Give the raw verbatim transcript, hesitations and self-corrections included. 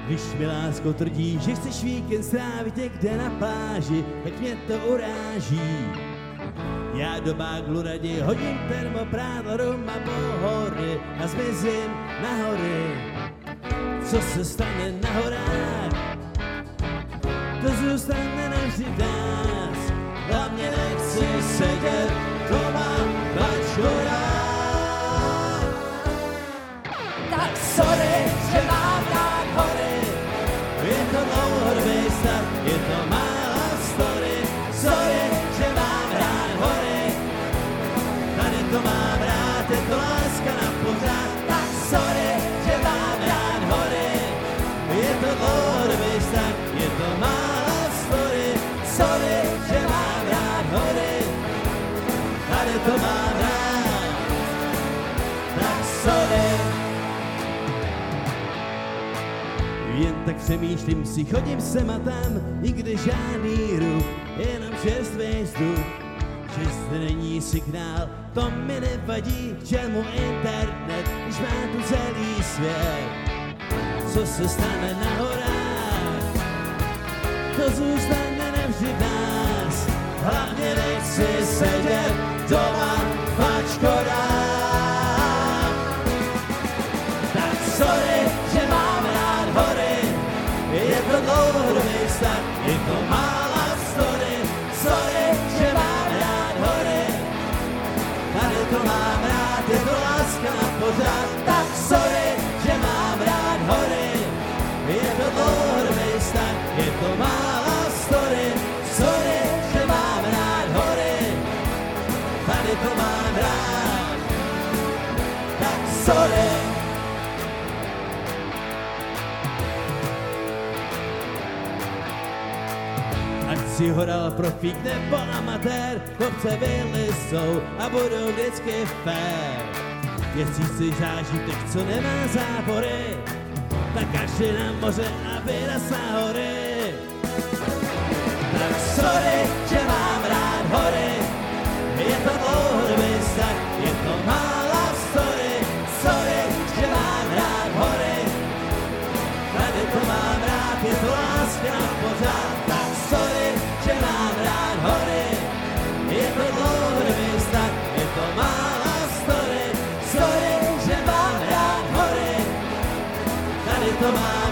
Když mi lásko tvrdí, že chceš víkend strávit někde na pláži, tak mě to uráží. Já do báglu raději hodím termoprádlo a po hory a zmizím na hory. Co se stane na horách, to zůstane navždy v nás. Hlavně nechci sedět doma v bačorách. Tak sorry, že mám rád hory. Je to dlouhodobý stav, je to mála story. Sorry, že mám rád hory. Tady to mám rád, je to láska na pořád. Tak sorry, že mám rád hory. Je to dlouhodobý stav, je to mála story. Sorry, že mám rád hory. Tady to mám rád. Tak sorry. Jen tak přemýšlím si, chodím sem a tam, nikde žádný ruch, jenom čerstvý vzduch. Že zde není signál, to mi nevadí, k čemu internet, když má tu celý svět. Co se stane na horách, to zůstane navždy v nás. Hlavně nechci sedět doma v bačkorách. Tak sorry, že mám rád hory. Je to dlouhodobý stav, je to mála story. Sorry, že mám rád hory. Tady to mám rád, je to láska na pořád. Tak sorry, že mám rád hory. Je to dlouhodobý stav, je to mála story. Sorry, že mám rád hory. Tady to mám rád. Tak sorry. Ať si horal profík nebo amatér, kopce vylizou a budou vždycky fér. Jestli si zážitek, co nemá zápory, tak až je na moře a vyraz na hory. Tak sorry, že mám rád hory. Je to dlouhodobý stav, je to mála story. Sorry, že mám rád hory. Tady to mám rád, je to láska na pořád. Tak sorry, že mám rád hory. Je to dlouhodobý stav, je to mála story. Sorry, že mám rád hory. Tady to mám